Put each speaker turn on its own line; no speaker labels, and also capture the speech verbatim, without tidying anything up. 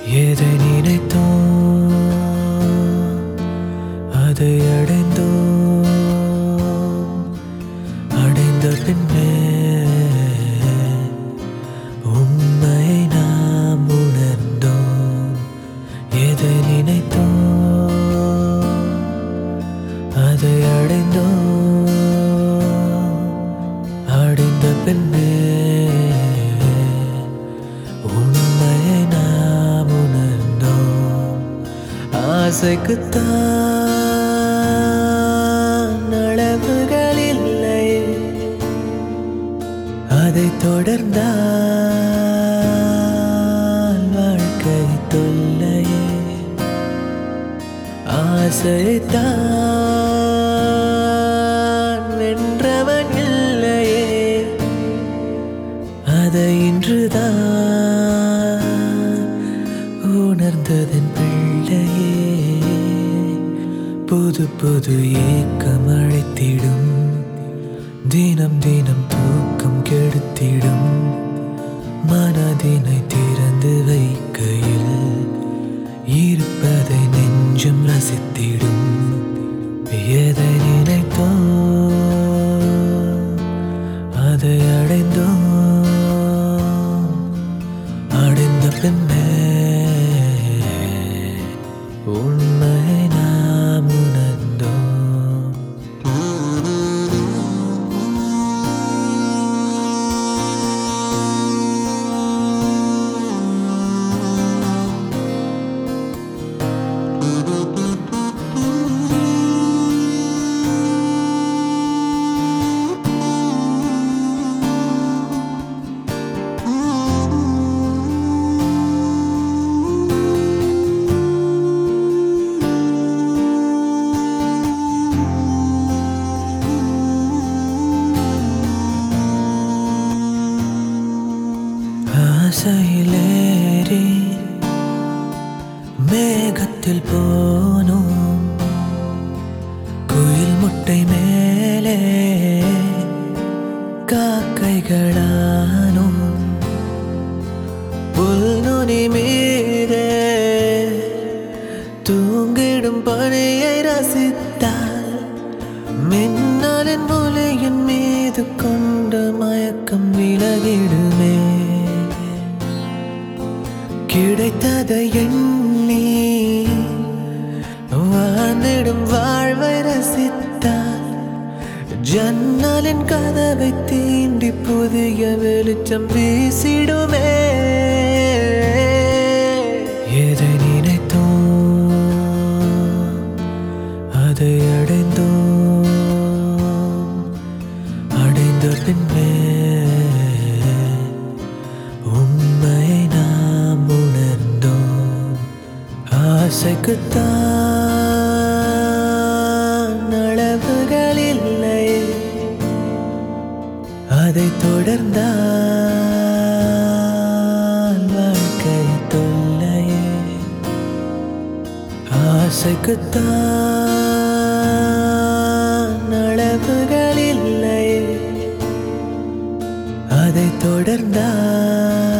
எதை நினைத்தோம் அதை அடைந்தோம். அடைந்த பின்னே உண்மை நாம் உணர்ந்தோம். எதை நினைத்தோம் அதை அடைந்தோம். அடைந்த பின்னே ஆசைக்குத்தான் அளவுகள் இல்லை, அதை தொடர்ந்தால் வாழ்க்கை தொல்லையே. ஆசைத்தான் வென்றவன் இல்லையே, அதை இன்றுதான் உணர்ந்ததன் பிள்ளையே. புது புது ஏக்கம் அழைத்திடும், தினம் தினம் தூக்கம் கெடுத்திடும். மனதினை திறந்து வைக்கையில் இருப்பதை நெஞ்சம் ரசித்திடும். எதை நினைத்தோம் அதை அடைந்தோம். அடைந்த பின்னே உண்மை நாம் உணர்ந்தோம். ஆசையிலேறி மேகத்தில் போனோம். குயில் முட்டை மேலே காக்கைகளானோம். புல்நுனி மீதே தூங்கிடும் பணியை ரசித்தால் மின்னலின் ஒளியின் மீது கொண்ட மயக்கம் விலகிடுமே. கிடைத்ததை எண்ணி வாழ்ந்திடும் வாழ்வை ரசித்தால் ஜன்னலின் கதவை தீண்டி புதிய வெளிச்சம் வீசிடுமே. எதை நினைத்தோம் அதை அடைந்தோம். அடைந்த பின்னே ஆசைக்குத்தான் அளவுகள் இல்லை, அதை தொடர்ந்தால் வாழ்க்கை தொல்லையே. ஆசைக்குத்தான் அளவுகள் இல்லை, அதை தொடர்ந்தால்